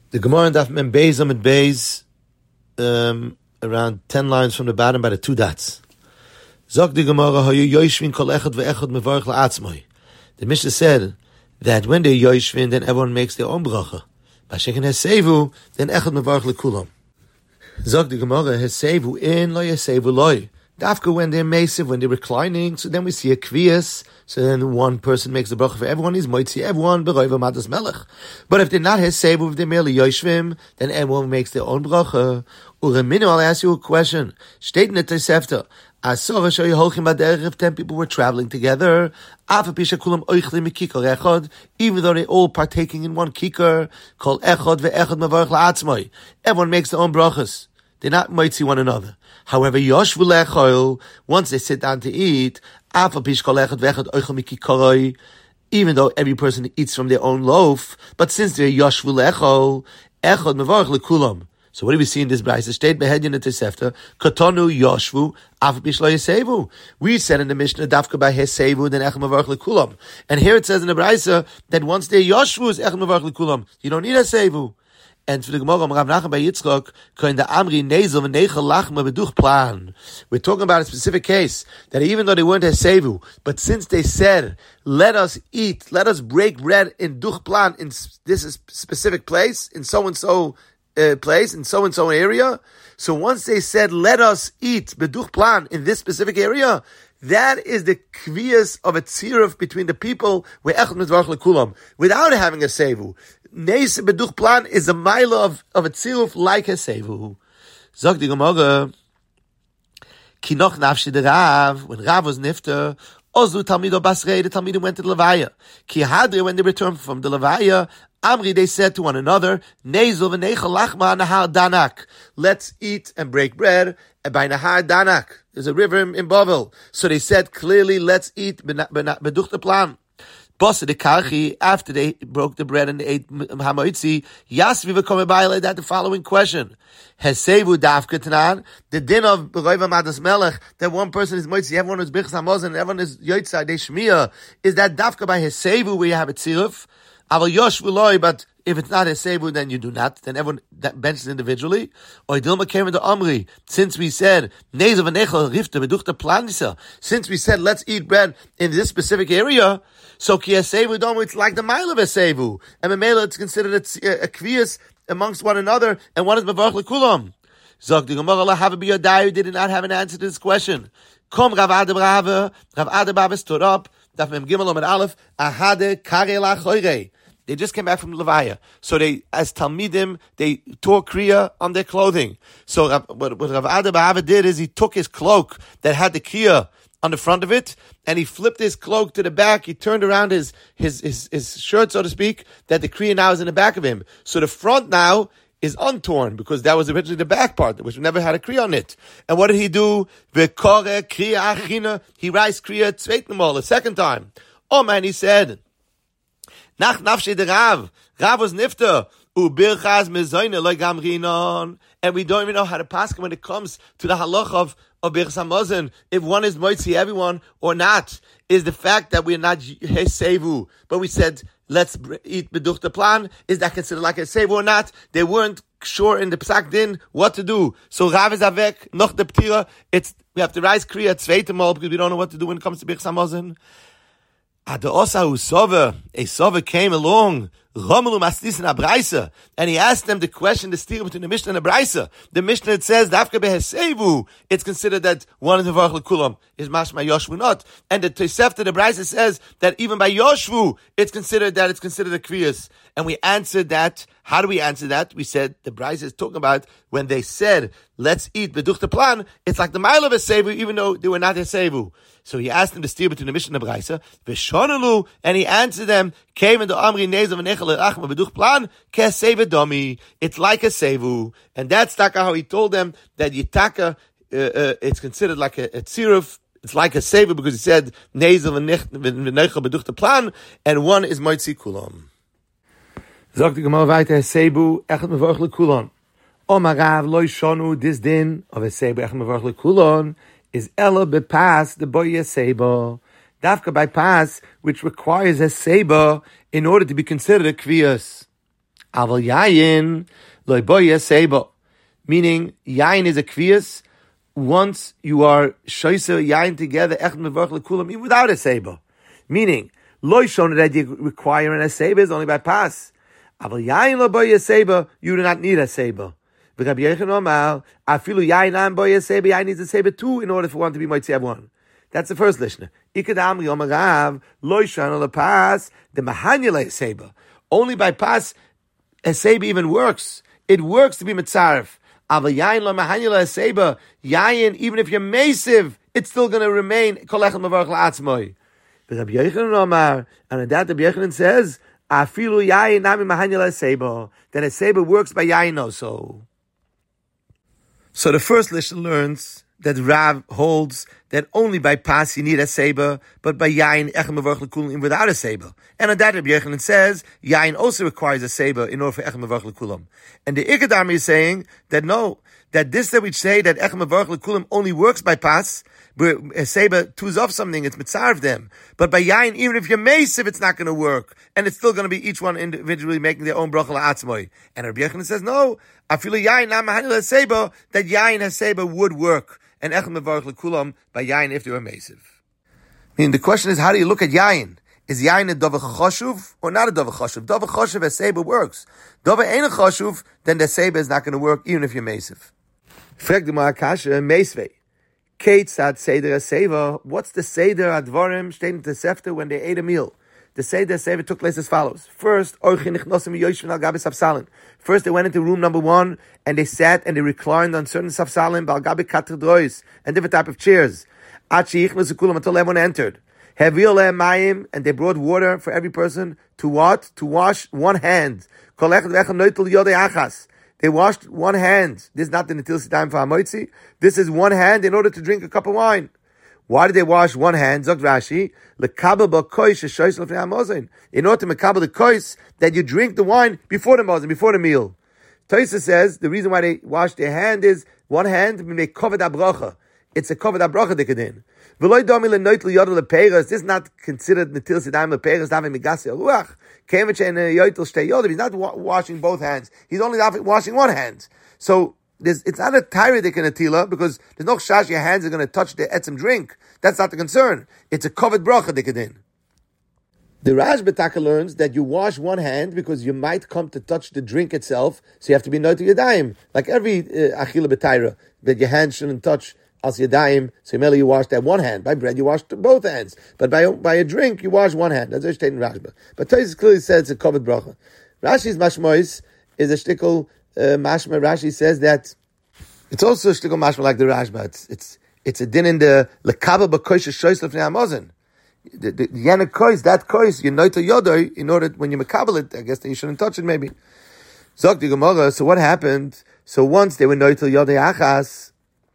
The Gemara in Daf Mem Beis Amid Beis, around 10 lines from the bottom by the two dots. Zog the Gemara, Hayu Yoshvin Kol Echad Ve'echad Mevarech La'atzmoi. The Mishnah said that when they're Yoshvin, then everyone makes their own bracha. B'Shekin Hesevu, then Echad Mevarech L'Kulam. Zog the Gemara, Hesevu in, Lo Hesevu Loi. Dafka when they're massive, when they're reclining, so then we see a kviyas, so then one person makes the bracha for everyone, he's moitzi everyone, b'roiva matas melech. But if they're not hesevu, if they're merely yoshvim, then everyone makes their own bracha. Ureminu, I'll ask you a question. Steht in the Tosefta, Asor shoy holchim baderech, if 10 people were traveling together, afa pisha kulam oichlim mikikar echad, even though they're all partaking in one kikar, kol echad ve'echad mavarech la'atzmoi. Everyone makes their own brachas. They're not moitzi one another. However, yoshvu lechoil, once they sit down to eat, even though every person eats from their own loaf, but since they're yoshvu lechol, echad mevarech lekulam. So what do we see in this brayse? State behedyan et Tosefta, katonu yoshvu, afapish lo yesevu. We said in the Mishnah, dafka by hesevu, then echad mevarech lekulam. And here it says in the brayse that once they're yoshvu, is echad mevarech lekulam. You don't need hesevu. And for the Gemara, Rav Nachman by Yitzchak, koin the Amri Nezel v'neichel lachma b'duch plan. We're talking about a specific case that even though they weren't hesevu, but since they said, "Let us eat, let us break bread in duch plan in this specific place, in so and so place, in so and so area," so once they said, "Let us eat b'duch plan in this specific area," that is the kviyas of a tziruf between the people where echad mitzvach lekulam without having a sevu. Neis beduch plan is a mile of a tziruf like a sevu. Zog the Gemara, ki noch nafshi de Rav, when Rav was nifter, ozu talmido basrei, the talmidim went to the levaya. Ki hadri, when they returned from the levaya, Amri, they said to one another, Nezel v'neichel lachma nahar danak. Let's eat and break bread by nahar danak. There's a river in Bavel. So they said clearly, let's eat beduch the plan. Bossa de karchi, after they broke the bread and they ate hamoitzi, yasvi v'komeh ba'ilei, that the following question. Hesevu dafka tanan, the din of b'roiva madas melech, that one person is moitzi, everyone is bichas hamazon, and everyone is yotzai, they shmiya, is that dafka by hesevu where you have a tziruf? Aval yosh v'loi, but if it's not hesevu, then you do not. Then everyone that benches individually. Or dilma came into Amri. Since we said nezel v'nechel rifta beduchta planisa. Since we said let's eat bread in this specific area, so ki hesevu don't. It's like the mile of hesevu, and memela it's considered a kviyas amongst one another, and one is mevarch lekulam. Zog the Gemara la have biyadai did not have an answer to this question. Kom Rav Adabar stood up. Daf Mem Gimel Amud Aleph ahade kare lachoire. They just came back from Levaya. So they, as Talmidim, they tore Kriya on their clothing. So what Rav Adabar did is he took his cloak that had the Kriya on the front of it, and he flipped his cloak to the back. He turned around his shirt, so to speak, that the Kriya now is in the back of him. So the front now is untorn, because that was originally the back part, which never had a Kriya on it. And what did he do? V'kore Kriya achina. He writes Kriya tzveitnamol, a second time. Oh man, he said, Nach nafshi de Rav. Rav was nifter. Ubirchaz mezoyne lo gamrinon. And we don't even know how to pass when it comes to the halach of birchas hamazon, if one is moitzi everyone or not, is the fact that we're not hesevu, but we said let's eat beduch the plan. Is that considered like a sevu or not? They weren't sure in the psak din what to do. So Rav is avek noch the ptira. We have to rise kriya zweite mal because we don't know what to do when it comes to birchas hamazon. A Sova came along, and he asked them the question, the steer between the Mishnah and the Braisa. The Mishnah, it says, it's considered that one is a Varach L'Kulam, is Mashma Yoshvu not. And the Tosefta, the Braisa says that even by Yoshvu, it's considered a Kriyas. And we answered that. How do we answer that? We said, the Braisa is talking about when they said, let's eat Beduch the plan, it's like the mile of a Sevu, even though they were not a Sevu. So he asked them to steer between the Mishnah and the Braisa, V'shonelu, and he answered them, came into Amri Nezel v'nechel l'achma Beduch plan, ke'sevu domi. It's like a Sevu. And that's taka how he told them that Yitaka, it's considered like a tziruf. It's like a Sevu because he said, Nezel v'nechel Beduch the plan, and one is Moitzi Kulam. Sagt die Gemara weiter, Hesebu, echad mevarch lekulon. Omar Rav, lo shonu, this din of Hesebu, echad mevarch lekulon, is ela bepas, the boy Hesebu. Dafka by pas, which requires Hesebu in order to be considered a kviyas. Aval yayin loy boya seba. Meaning, yayin is a kviyas. Once you are shoysa yayin together, echad mevarch lekulam, even without a seba. Meaning, loy shon that you require an seba is only by pas. Aval yayin loy boya seba, you do not need a seba. Rabbi Yochanan Omar, afilu yayin am boya seba, yayin needs a seba too in order for one to be moitzi one. That's the first lishna. Ikadam yom agav loy shon la pas the mahanyale seba. Only by pas a seba even works. It works to be mitzaref. Aval yayin lo mahanyale seba yayin, even if you're masive, it's still going to remain kolechem mavarch la'atzmoi. But Rabbi Yochanan Omar, and that Rabbi Yochanan says afilu yayin nami mahanyale seba, that a seba works by yayin also. So the first lishna learns that Rav holds that only by pas you need a seba, but by yayin echem mevarch lekulam without a seba. And on that Rabbi Yochanan says yayin also requires a seba in order for echem mevarch lekulam. And the Ikadami is saying that no, that this that we say that echem mevarch lekulam only works by pas, where a seba tues off something, it's mitzarv them. But by yayin, even if you're masive, it's not going to work, and it's still going to be each one individually making their own bracha la'atzmoi. And Rabbi Yochanan says no, afilu yayin na mahanil seba, that yayin has seba would work. And echem mevarch lekulam by yayin if they were masive. I mean, the question is, how do you look at yayin? Is yayin a dova chashuv or not a dova chashuv? Dova chashuv as seba works. Dova ain't a chashuv, then the seba is not going to work even if you're masive. Frag the Ma'akasha meisvei. Kate said seder seba. What's the seder advarim stated to Sefta when they ate a meal? The seder seba took place as follows. First, first they went into room number 1 and they sat and they reclined on certain safsalim, balgabi katedrois, and different type of chairs. Until everyone entered. And they brought water for every person to what? To wash one hand. They washed one hand. This is not the Natil Siddayim for Hamoitzi. This is one hand in order to drink a cup of wine. Why did they wash one hand? Zog Rashi, in order to mekabel the kois, that you drink the wine before the mozin, before the meal. Taisa says the reason why they wash their hand is one hand make covered abracha. It's a covered abracha dekadin. This is not considered Natil Siddayim lepegas davim migasi aluach. He's not washing both hands. He's only washing one hand. So it's not a tyridik in a tila because there's no shash your hands are going to touch the etzim drink. That's not the concern. It's a covered bracha dikadin. The Raj Betaka learns that you wash one hand because you might come to touch the drink itself, so you have to be noted yadayim. Like every achila b'taira, that your hand shouldn't touch as yadayim, so merely you wash that one hand. By bread, you wash both hands. But by a drink, you wash one hand. That's what stated in Rashba. But Tosis clearly says it's a covered bracha. Rashi's mashmois is a shtickle mashma. Rashi says that it's also a shtickle mashma like the Rashba. It's a din in the lekaba b'koish shoyz lefnei hamazon. The yana kois, that kois, you know to yodoy, in order when you makabel it, I guess that you shouldn't touch it maybe. Zok the Gemara, so what happened? So once they were no to yodoy achas,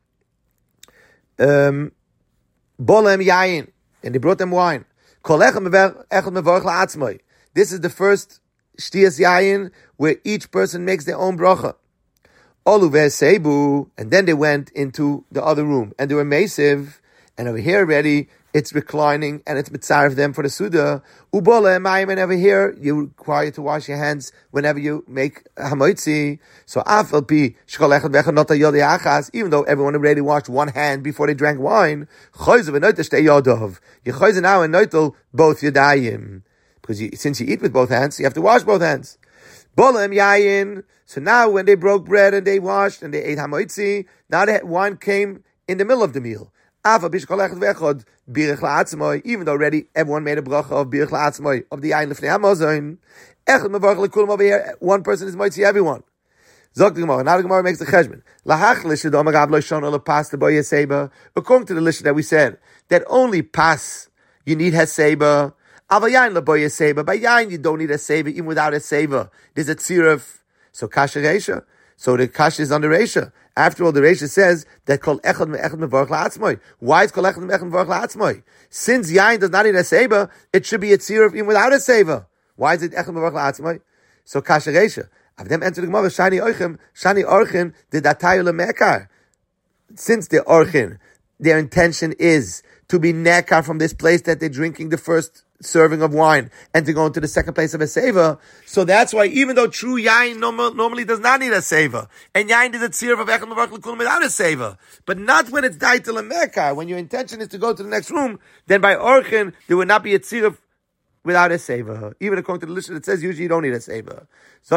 bolem yayin, and they brought them wine. This is the first shtiyas yayin where each person makes their own bracha. And then they went into the other room and they were masive, and over here already it's reclining and it's mitzaref them for the suda. Ubola and over here you're required to wash your hands whenever you make hamoitzi. So afal pi shkolechet vechanota yodei achas, even though everyone already washed one hand before they drank wine, choyze v'noita shtei yodov. You choyze now and noitel both yadayim, because since you eat with both hands, you have to wash both hands. Bolem yayin. So now when they broke bread and they washed and they ate hamoitzi, now the wine came in the middle of the meal. Even though already everyone made a bracha of birch la'atzmoi, of the yayin lefnei hamazon, echad mevarch lekulam over here, one person is moitzi everyone. Zok the Gemara. Now the Gemara makes the cheshbon. According to the list that we said, that only pas you need heseba. Aval yayin leboy heseba. By yayin you don't need a seba even without a seba. There's a tziruf. So kasha reisha. So the kasha is on the reisha. After all, the reisha says that kol echad mevarch la'atzmoi. Why is kol echad mevarch la'atzmoi? Since yayin does not need a seba, it should be a tziruf even without a seba. Why is it echad mevarch la'atzmoi? So kasha reisha. Of them enter the Gemara, shani orchin, the datayu lemekar. Since they're orchin, their intention is to be nekar from this place that they're drinking the first serving of wine and to go into the second place of a seva. So that's why, even though true yain normally does not need a seva, and yain is a tzir of echad mevarach l'kulam without a seva, but not when it's daitel and mekah. When your intention is to go to the next room, then by orchin there would not be a tzir without a seva. Even according to the list, it says usually you don't need a seva.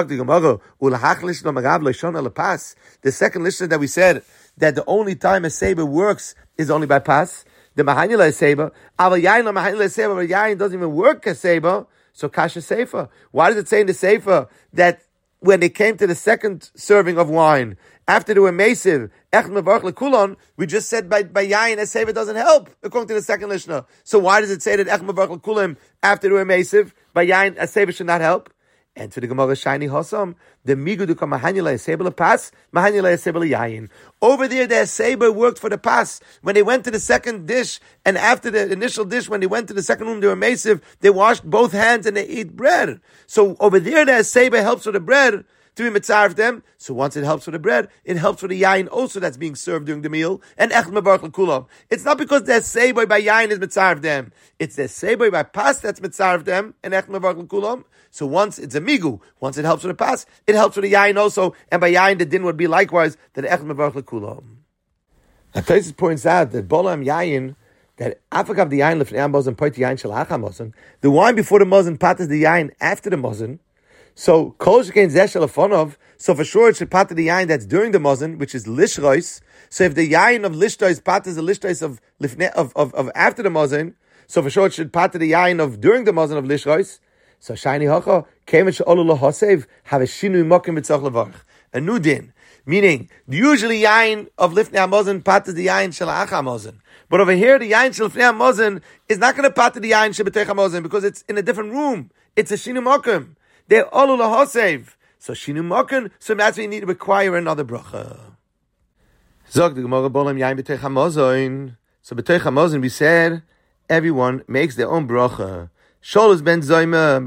The second list that we said that the only time a seva works is only by pas. The mahanyala seba, aval yain la mahanyala seba, but yain doesn't even work as seba. So kasha sefer. Why does it say in the sefer that when they came to the second serving of wine, after they were mesiv, echad mevarach lekulon, we just said by yain a sefer doesn't help according to the second lishna. So why does it say that echad mevarach lekulim after they were mesiv, by yain a sefer should not help? And to the Gemara shiny hosam, the miguduka mahanyala seba pas, mahanyala seba yain. Over there, their saber worked for the pas. When they went to the second dish, and after the initial dish, when they went to the second room, they were massive, they washed both hands and they eat bread. So over there, their saber helps with the bread to be mitzaref them. So once it helps with the bread, it helps with the yain also that's being served during the meal. And echad mevarach l'kulam. It's not because their saber by yain is mitzaref them. It's their saber by pas that's mitzaref them, and echad mevarach l'kulam. So once it's a migu, once it helps with the pas, it helps with the yain also, and by yain the din would be likewise that echad mevarach l'kulam. Now Tosfos points out that bolam yain, that afagav the yain lefnei hamazon poit yain shalach hamazon, the wine before the mazon pat is the yain after the mazon. So kol shekain zeh shelafonov, so for sure it should pat the yain that's during the mazon, which is lishrois. So if the yain of lishtois pat is the lishtois of after the mazon, so for sure it should pat the yain of during the mazon of lishrois. So shiny hacha came and she'olu lahasev have a shinui mokim b'tzach levarach, a new din, meaning usually yain of lifnei hamazon pat is the yain shalach hamazon, but over here the yain shel lifnei hamazon is not going to pat the yain shebetech hamazon because it's in a different room. It's a shinui mokim. They're olu lahasev. So shinui mokim. So that's why you need to require another bracha. Zog the Gemara bolam yain b'tech hamazon. So b'tech hamazon we said everyone makes their own bracha. Sholus ben Zoyma,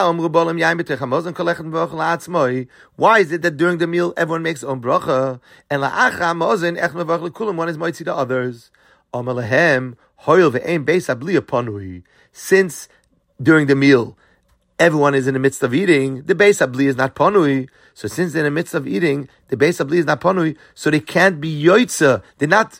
why is it that during the meal everyone makes their own bracha? And one is moitzi to others. Since during the meal everyone is in the midst of eating, the beis habli is not panui. So since they're in the midst of eating, the beis habli is not panui, so they can't be yoitza. They're not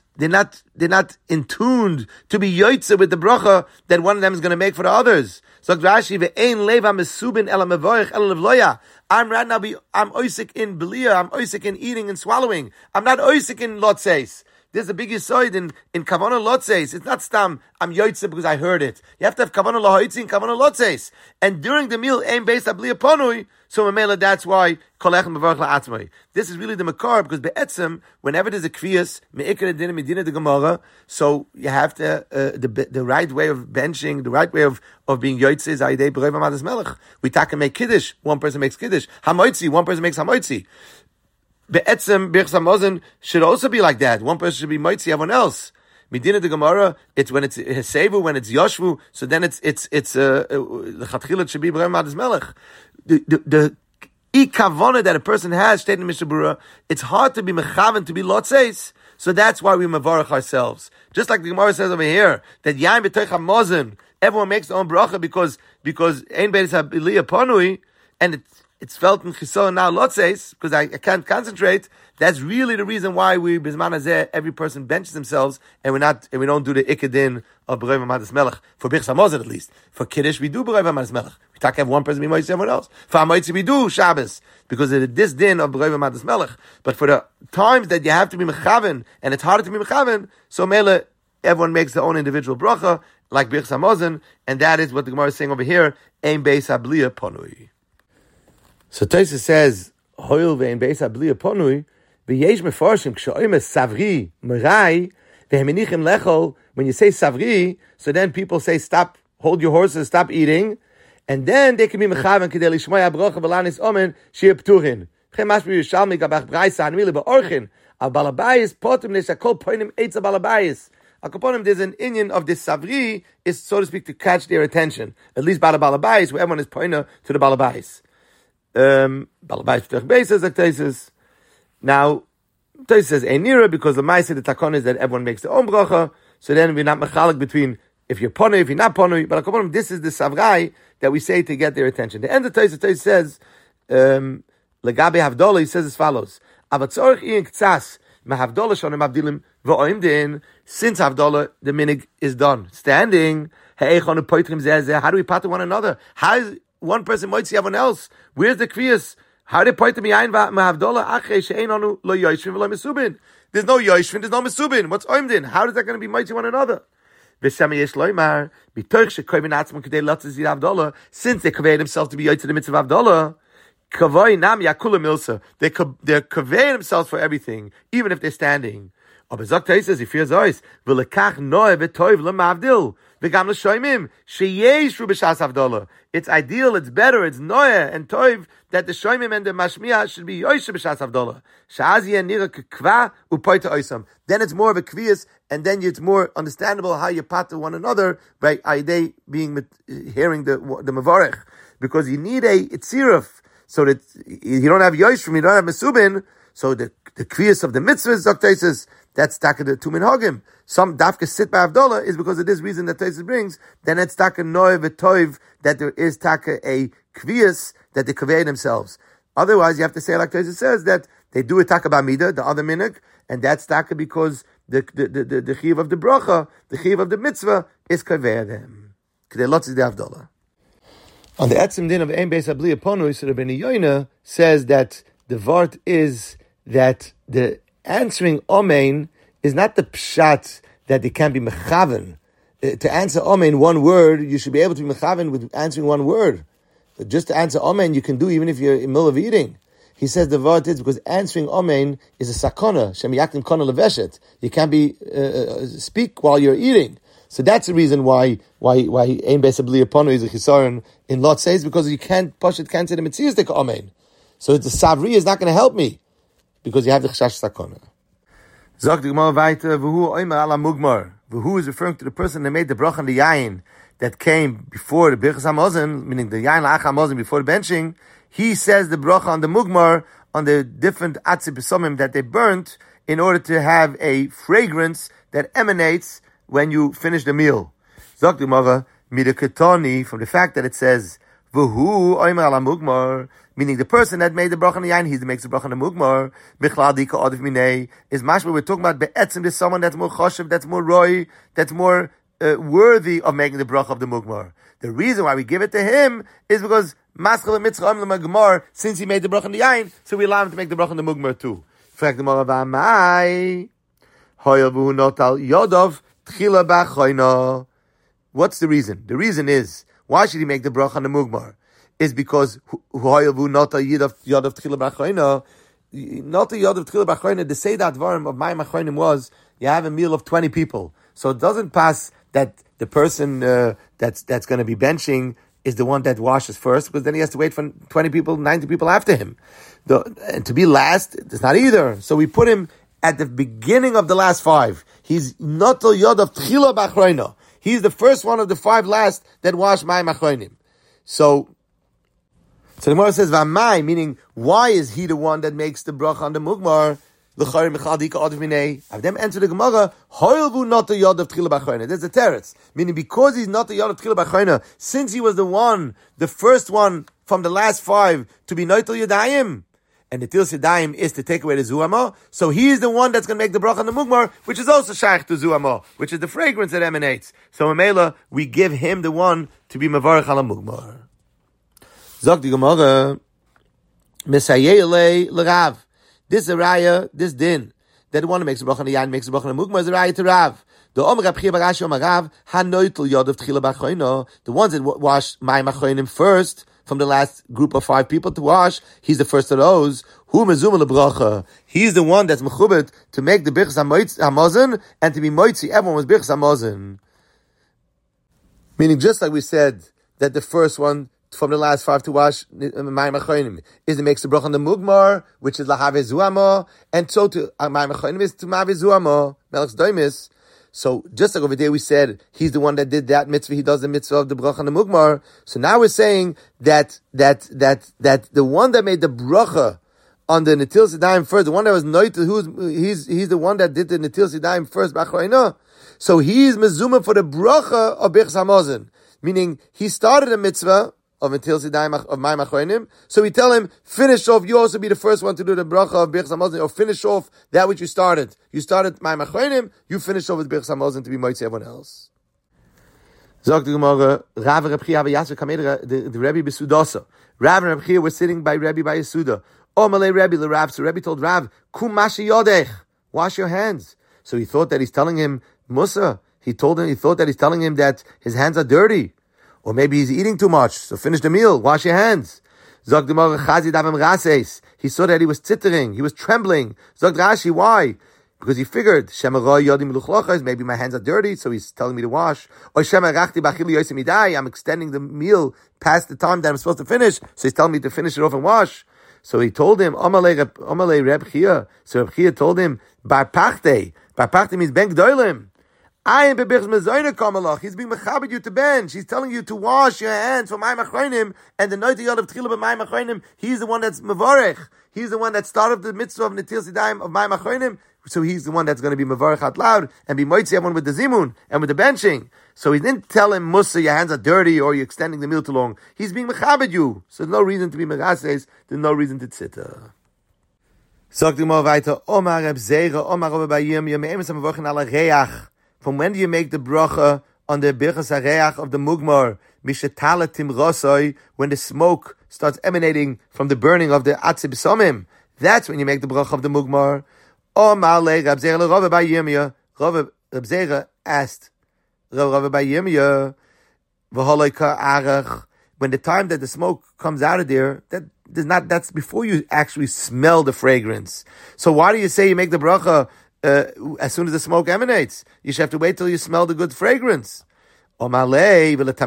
intuned to be yoitza with the bracha that one of them is going to make for the others. So Rashi, ve'ein leva mesubin ela mevoich ela levloya. I'm oisik in belia. I'm oisik in eating and swallowing. I'm not oisik in lotzeis. There's a big yisoid in kavanah lotzeis. It's not stam, I'm yoitze because I heard it. You have to have kavanah lahoitzi and kavanah lotzeis. And during the meal, aim based abli aponui. So mamela, that's why kolechem mevarach la'atzmai. This is really the makar, because be'etzem, whenever there's a kviyas, me'ikar edina medina de gemara, so you have to, the right way of benching, the right way of being yoitze is aidei b'rei v'madas melech. We take and make kiddush, one person makes kiddush. Hamoitzi, one person makes hamoitzi. Be'etzem, Birchas Hamazon should also be like that. One person should be moitzi, everyone else. Medina de Gemara, it's when it's Hesevu, when it's Yoshvu, so then it's L'chatchila it should be B'rei Madas Melech. The ikavona that a person has, stated in Mishnah Berurah, it's hard to be mechaven, to be lotzeis, so that's why we mavarach ourselves. Just like the Gemara says over here, that Yain B'toich HaMazon, everyone makes their own bracha because Ein Beis HaBili Panui, and it's felt in Chisol now lotzeis, because I can't concentrate. That's really the reason why we Bizman Hazeh, every person benches themselves, and we don't do the ikadin of B'rei V'madas Melech, for Birchas Hamazon at least. For Kiddush we do B'rei V'madas Melech. We talk have one person be moitzi, everyone else. For Hamoitzi we do Shabbos, because of this din of B'rei V'madas Melech. But for the times that you have to be mechaven, and it's harder to be mechaven, so Mele, everyone makes their own individual bracha, like Birchas Hamazon, and that is what the Gemara is saying over here, Ein Beis HaBli Panui. So Tosfos says, Hoil ve'en beis habli aponui, ve'yesh mefarshim k'sho'imes savri merai ve'hemenichim lechol. When you say savri, so then people say stop, hold your horses, stop eating, and then they can be mechaven k'dei lishmoy habrocha v'lanis omen shir pturin. V'chem mashmi Yerushalmi gabach braisa anmili ba'orchin al balabayis potim neshakol poinim eitz al balabayis. Akaponim, there's an inyan of this savri is, so to speak, to catch their attention. At least balabayis, where everyone is pointing to the balabayis. Balabais P'tech Beisas, like Tosfos. Now, Tosfos says Einira, because the Ma'aseh, the Takon is that everyone makes their own bracha, so then we're not mechalik between if you're ponui, if you're not ponui. But this is the savrai that we say to get their attention. The end of the Tosfos says, legabe havdola, he says as follows: avatzorich iin ktsas mehavdola shonim avdilim v'oimdin. Since havdola, the minig is done. Standing, how do we pater one another? How is one person moitzi everyone else? Where's the kriyas? How do they pater me ein mehavdola achrei she'einanu lo yoshvin v'lo mesubin? There's no yoshvin, there's no mesubin. What's oimdin? How is that going to be moitzi one another? Since they conveyed themselves to be yoyt to the mitzvah of Havdalah, they're conveying themselves for everything, even if they're standing. Aber sagt says, if hears us, it's ideal, it's better, it's noah and toiv that the shoymim and the mashmiya should be yoysh b'shas havdalah. Then it's more of a kviyas, and then it's more understandable how you pater one another by they being hearing the mavarech, because you need a itziruf, so that you don't have yoshim, you don't have mesubin. So the kviyas of the mitzvahs, Dr. says, that's taka the two minhagim. Some dafka sit by Havdalah is because of this reason that Tosfos brings. Then it's taka noy v'toiv that there is taka a kviyas that they convey themselves. Otherwise, you have to say like Tosfos says that they do a taka b'amida, the other minhag, and that's taka because the chiv of the bracha, the chiv of the mitzvah is convey them. K'dei lotzis the Havdalah. On the etzim din of ein beis habli aponu, so Rabbeinu Yoina says that the vart is that the answering Omein is not the pshat that it can be mechaven. To answer Omein one word, you should be able to be mechaven with answering one word. Just to answer Omein, you can do even if you're in the middle of eating. He says the word is because answering Omein is a sakona, shem yaktim kona leveshet. You can't be speak while you're eating. So that's the reason why ein beis habli aponu is a chisaron in Lot says, because you can't say the metzias dek Omein. So the savri is not going to help me, because you have the chashash sakona. Zog the Gemara weiter, v'hu oimer ala mugmar. V'hu is referring to the person that made the bracha on the yain that came before the birchas hamazon, meaning the yain la'ach hamazon before the benching. He says the bracha on the mugmar, on the different atzib besomim that they burnt, in order to have a fragrance that emanates when you finish the meal. Zog the Gemara, midaketoni, from the fact that it says v'hu oimer ala mugmar, meaning the person that made the bracha on the yain, he makes the bracha on the mugmar. Bichlal dika adif minei is mashma. We're talking about be'etzim. There's someone that's more choshev, that's more roy, that's more worthy of making the bracha of the mugmar. The reason why we give it to him is because maschal mitzcham l'magmar, since he made the bracha on the yain, so we allow him to make the bracha on the mugmar too. Fact the moravamai hoyel v'hu notal yodov tchila b'achayna. What's the reason? The reason is, why should he make the bracha on the mugmar? Is because the say that dvarim of my machronim was you have a meal of 20 people, so it doesn't pass that the person that's going to be benching is the one that washes first, because then he has to wait for 20 people, 90 people after him. And to be last, it's not either. So we put him at the beginning of the last five. He's notal yod of tchila b'achroina. He's the first one of the five last that wash my machronim. So the Gemara says, "V'amai," meaning why is he the one that makes the bracha on the mugmar? L'chayr michal dika adv minei. Have them answer the Gemara. Hoylvu not the yod of tchila b'achroina. There's a teretz, meaning because he's not the yod of tchila b'achroina, since he was the first one from the last five to be noitel yadayim, and the til yadayim is to take away the zuama, so he is the one that's going to make the bracha on the mugmar, which is also shaykh to zuama, which is the fragrance that emanates. So in Mela, we give him the one to be mavarech ala mugmar. Zog the Gemara, Mesayele l'Rav. This raya, this din, that the one who makes a bracha on the yain makes a bracha on the mugmar is a raya to Rav. The Omer Rab Chiya bar Ashi Omer Rav, hanoitel yod of tchila b'achroino. The ones that wash my machronim first, from the last group of 5 people to wash, he's the first of those. Hu mezumah lebracha. He's the one that's mechubet to make the birchas hamazon and to be moitzi. Everyone was birchas hamazon. Meaning, just like we said that the first one from the last 5 to wash my machronim is to make the bracha on the mugmar, which is lahave zuamo, and so to my machronim is to mave zuamo melech's doimis. So just like over there we said he's the one that did that mitzvah, he does the mitzvah of the bracha on the mugmar. So now we're saying that the one that made the bracha on the netil sedayim first, the one that was noitel, he's the one that did the netil sedayim first b'achroina. So he is mezuma for the bracha of Birchas Hamazon. Meaning, he started a mitzvah of Netil Sidayim of Mayim Achronim. So we tell him, finish off, you also be the first one to do the bracha of Birchas Hamazon, or finish off that which you started. You started Mayim Achronim, you finish off with Birchas Hamazon to be moitzi everyone else. Zog the Gemara, Rav and Reb Chia Yasser Kamedra, the Rebbe Besudasa. Rav and Reb Chia were sitting by Rebbe by Yesuda. Omalei Rebbe le Rav. So Rebbe told Rav, Kum mashi yodech, wash your hands. So he thought that he's telling him Musa. He thought that he's telling him that his hands are dirty. Or maybe he's eating too much. So finish the meal, wash your hands. Zog the Gemara, Chazi davim rases. He saw that he was tittering, he was trembling. Zog Rashi, why? Because he figured, maybe my hands are dirty, so he's telling me to wash. Or I'm extending the meal past the time that I'm supposed to finish, so he's telling me to finish it off and wash. So he told him, Omalei Reb Chia. So Reb Chia told him, Bar Pachte. Bar Pachte means Ben Gdoilim. I am Bebirch Mezoyna Kamalach. He's being mechabed you to bench. He's telling you to wash your hands for Mayim Achronim, and the Noiti Yod of Tchila B'Mayim Achronim, he's the one that's Mevorech. He's the one that started the mitzvah of Netil Sidayim of Mayim Achronim. So he's the one that's going to be Mevorech out loud and be moitzi everyone with the zimun and with the benching. So he didn't tell him, Musa, your hands are dirty or you're extending the meal too long. He's being mechabed you. So there's no reason to be megases. There's no reason to tzita. From when do you make the bracha on the birchas hareach of the mugmar? Mishetalatim rosoi, when the smoke starts emanating from the burning of the atzib somim. That's when you make the bracha of the mugmar. Omar le Rab Zera le Rava bar Yirmiyah. Rab Zera asked Rava bar Yirmiyah, v'holoi ka'arach, when the time that the smoke comes out of there, that's before you actually smell the fragrance. So why do you say you make the bracha as soon as the smoke emanates? You should have to wait till you smell the good fragrance. According to you, you make a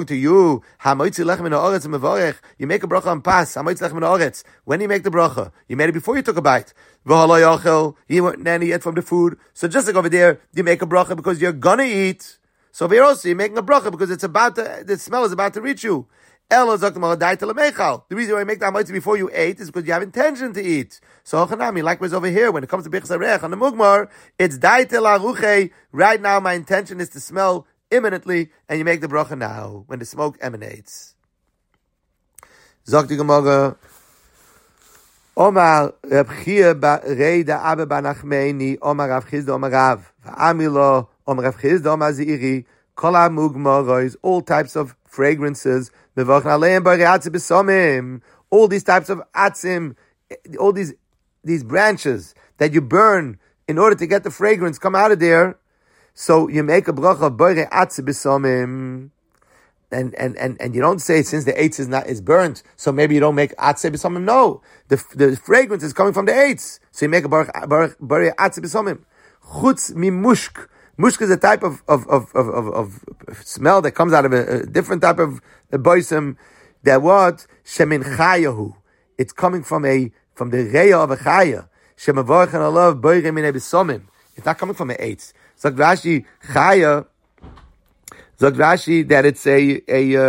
bracha on pas. When you make the bracha, you made it before you took a bite. You weren't any yet from the food. So just like over there, you make a bracha because you're gonna eat. So over here also, you're making a bracha because the smell is about to reach you. The reason why you make the hamaitzi before you ate is because you have intention to eat. So likewise over here, when it comes to Birchas Hareach on the Mugmar, it's daitel aruche. Right now, my intention is to smell imminently, and you make the bracha now when the smoke emanates. Zok the Gemara, Omar Reb Chia rei da Abba Banachmeini, Omar Rav Chizda Omar Rav, V'amilo Omar Rav Chizda Omar Ziri, Kol HaMugmaros, all types of fragrances, Mevach Naleim Bari Atzim B'Somim, all these types of atzim, all these branches that you burn in order to get the fragrance come out of there. So you make a bracha of Bari Atzim B'Somim, and you don't say since the eitz is burnt, so maybe you don't make Atzim B'Somim. No, the fragrance is coming from the eitz, so you make a Bari Atzim B'Somim. Chutz mi mushk. Mushk is a type of smell that comes out of a different type of boisim. That what shemin chayahu. It's coming from the reya of a chaya. Shemavarch and alav boirei minei b'somim. It's not coming from an eitz. Zog Rashi chaya. Zog Rashi that it's a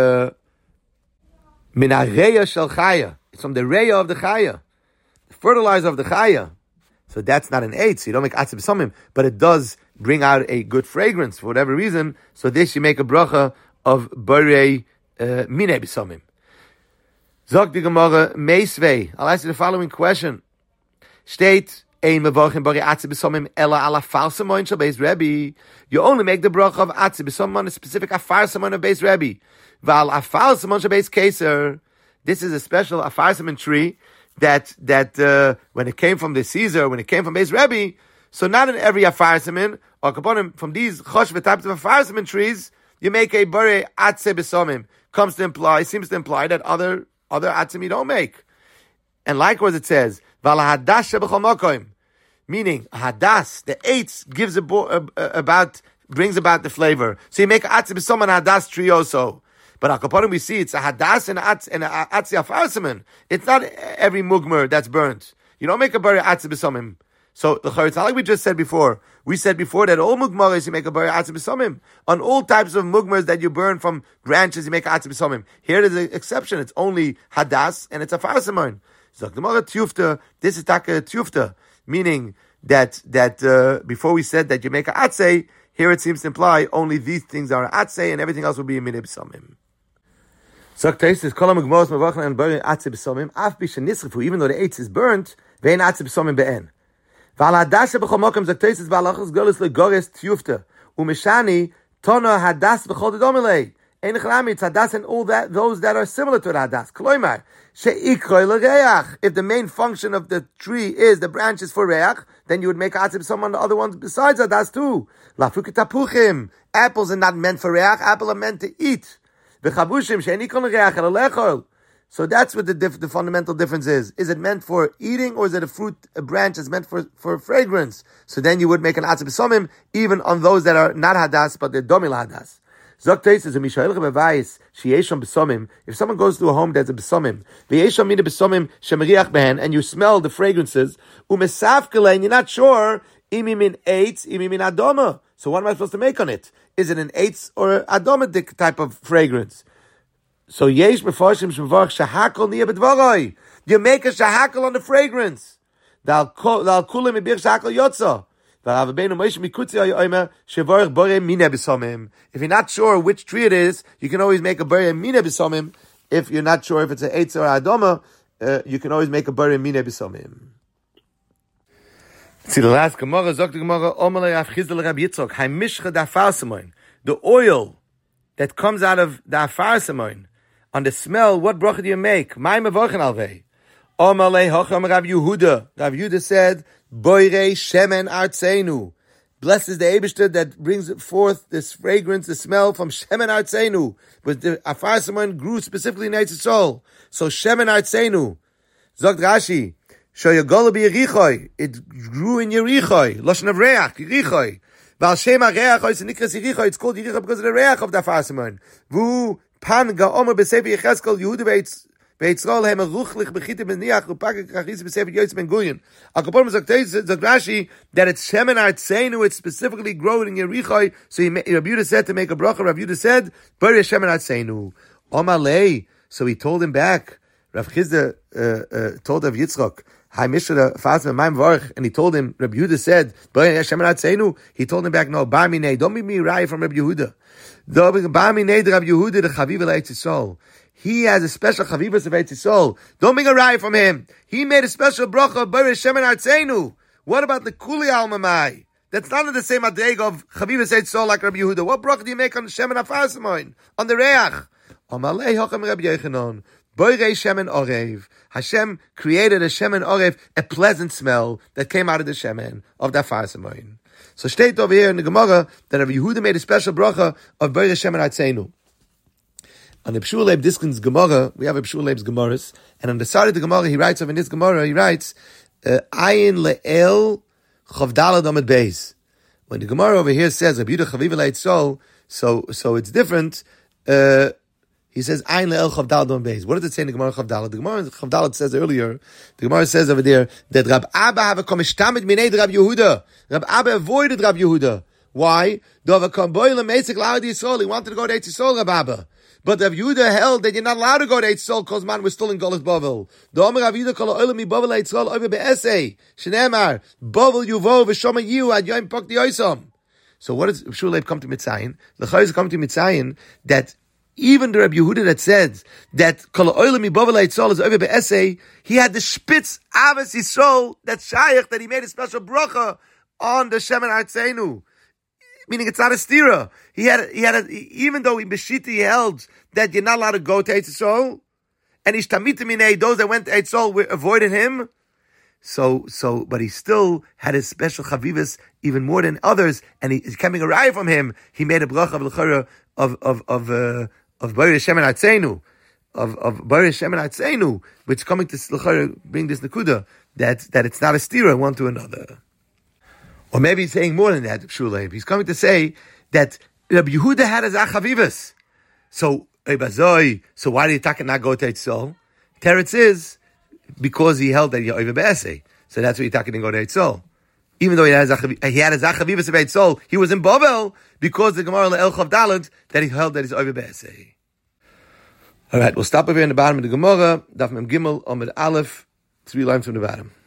min hareya shel chaya. It's from the reya of the chaya, the fertilizer of the chaya. So that's not an eitz. You don't make atzib b'somim, but it does bring out a good fragrance for whatever reason. So this you make a bracha of borei minei b'somim. Zog the Gemara meisvei. I'll ask you the following question. State ein mevorchim borei atzib b'somim ela ala farsamoin shel beis Rebbe. You only make the bracha of atzib b'somim on a specific afarsamon of beis Rebbe. Val afarsamon shel beis Keser. This is a special afarsamon tree that when it came from the Caesar, when it came from beis Rebbe, so not in every afarsamon or kaponim from these choshve types of afarsamon trees, you make a borei atzib b'somim. Seems to imply that other atzim you don't make. And likewise it says, Val hadash b'chol makom, meaning hadas, the eitz brings about the flavor. So you make atzib b'somim and hadas tree also. But Akaponim we see it's a hadas and atzi afarsamon. It's not every mugmer that's burnt. You don't make a borei atzib b'somim. So it's not like we just said before. We said before that all mugmaris you make a borei atzib b'somim. On all types of mugmars that you burn from branches you make a atzib b'somim. Here there's an exception. It's only hadas and it's a farsamon. So Gemara tiyufta. This is taka tiyufta, meaning that before we said that you make a atzei, Here it seems to imply only these things are atzei and everything else will be a minei b'samim. So Taisus kolam gmos mevachna and burning atzei b'samim af b'shenisrifu, even though the eitz is burnt, vein atzei b'samim be'en. V'al hadasha b'chol mokem zok Taisus v'alachos golis legores tiyufta umeshani tono hadas v'chol dedomilei. Ein chlami it's hadas and all that those that are similar to the hadas. Kloimar sheikroy l'reach. If the main function of the tree is the branches for reach, then you would make atzei b'samim on the other ones besides hadas too. Lafuk tapuchim. Apples are not meant for reach. Apples are meant to eat. So that's what the fundamental difference is. Is it meant for eating or is it a branch that's meant for fragrance? So then you would make an atzei b'samim even on those that are not hadas but they're domil hadas. If someone goes to a home that's a b'samim, and you smell the fragrances, and you're not sure, so what am I supposed to make on it? Is it an eitz or adomadik type of fragrance? So yesh mefarshim shmevarch shahakol niya bedvaroi. You make a shahakol on the fragrance. Dal kulim ibir shahakol yotza. If you're not sure which tree it is, you can always make a bore mina b'samim. If you're not sure if it's an eitz or adoma, you can always make a bore mina b'samim. See the last Gemara, Zok the Gemara, Omalei Afchizdel Rabbi Yitzchok, Haimishcha da Afarsamoin. The oil that comes out of the Afarsamoin, on the smell, what bracha do you make? Mai mevorchen alvei. Omalei Hocham Rav Yehuda. Rav Yehuda said, Boirei Shemen Artseinu. Blessed is the Eibishter that brings forth this fragrance, the smell from Shemen Artseinu. But the Afarsamoin grew specifically in Eretz Yisrael. So Shemen Artseinu. Zok Rashi, Shoyagol be Yerichoi. It grew in Yerichoi. Lashon of Reach, Yerichoi. Val Shema Reach, it's called Yerichoi because of the Reach of the Afarsamoin. Vu Pan Gaomer B'Sefer Yechezkel Yehuda Beitzrol Hem Ruchlich B'Chite B'Niach Upakik Kachis B'Sefer Yotz Ben Guyen. Akapom Zok Rashi that it's Shemen Artseinu. It's specifically growing in Yerichoi. So Rabbi Yehuda said to make a bracha. Rabbi Yehuda said, "Bari Shemen Artseinu." Omalei. So he told him back. Rav Chizda told Rav Yitzchok, "Hi, Mishra Fasma Maim Varch," and he told him. Rabbi Yehuda said, "Bari Shemen Artseinu." He told him back, "No, Bar Minei. Don't be me Rai from Rabbi Yehuda. Bar Minei Rabbi Yehuda the Chaviv Eretz Yisrael. He has a special Chavivas of Eretz Yisrael. Don't bring a Rai from him. He made a special bracha of Bari Shemen Artseinu. What about the Kuli Almamai? That's not in the same adeg of Chavivas Eretz Yisrael like Rabbi Yehuda. What bracha do you make on the Shemen Afarsamoin? On the Reach? Amalei Hocham Rabbi Yechanan. Boirei Shemen Orev. Hashem created a Shemen Orev, a pleasant smell that came out of the Shemen of the Afarsamoin. So state over here in the Gemara that Rabbi Yehuda made a special bracha of Boirei Shemen Artseinu. On the Pshur Leib Diskin's Gemara, we have a Pshur Leib's Gemaras, and on the side of the Gemara, he writes over in this Gemara, he writes, Ayin le'el chavdalad amid beis. When the Gemara over here says, Rabbi Yehuda Chaviv Eretz Yisrael, so it's different, he says, Ayin le'el chavdalad amid beis. What does it say in the Gemara Chavdalad? The Gemara Chavdalad says earlier, the Gemara says over there, that Rab Abba have a komishtamid minei Rab Yehuda. Rab Abba avoided Rab Yehuda. Why? He wanted to go to Eretz Yisrael, Rab Abba. But Rav Yehuda held that you're not allowed to go to Eretz Yisrael because man was still in Golus Bavel. The Omer Rav Yehuda kol ha'olam mi Bavel Eretz Yisrael over be'esei. Shneimar, Bavel yuvo v'shoma yiu ad yoim pok di'osom. So what does Pshur Leib come to Mitzayin? The Chayz come to Mitzayin that even the Rav Yehuda that said that kol ha'olam mi Bavel Eretz Yisrael is over be'esei, he had the Spitz Avos Yisrael, that Shayach, that he made a special bracha on the Shemen Artseinu. Meaning it's not a stira. He had even though in Beshita he held that you're not allowed to go to Eretz Yisrael, and Ishtamitimine, those that went to Eretz Yisrael avoided him. But he still had his special chavivas even more than others, and he's coming a raya from him. He made a bracha of l'chara of Bari Shemen Artseinu, of Bari Shemen Artseinu, which coming to l'chara bring this nekuda that it's not a stira one to another. Or maybe he's saying more than that, Pshur Leib. He's coming to say that Rabbi Yehuda had his achavivas. So why did he not go to Eretz Yisrael? Teretz is because he held that you're over be'esei. So that's why he didn't go to Eretz Yisrael. Even though he had his achavivas of Eretz Yisrael, he was in Babel because the Gemara El Chav Daled that he held that he's over be'esei. All right, we'll stop over here in the bottom of the Gemara. Daf Mem Gimel Amud Aleph, 3 lines from the bottom.